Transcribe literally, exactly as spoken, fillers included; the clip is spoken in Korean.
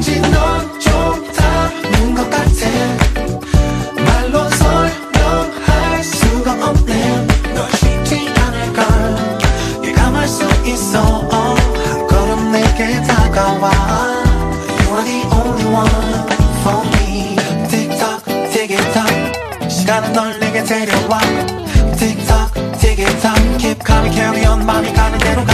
왠지 넌 좋다는 것 같아. 말로 설명할 수가 없네. 널 쉽지 않을걸 예감할 수 있어. 한 걸음 내게 다가와. You are the only one for me. 틱톡 틱톡 시간은 널 내게 데려와. 틱톡 틱톡 Keep coming carry on 맘이 가는 대로 가.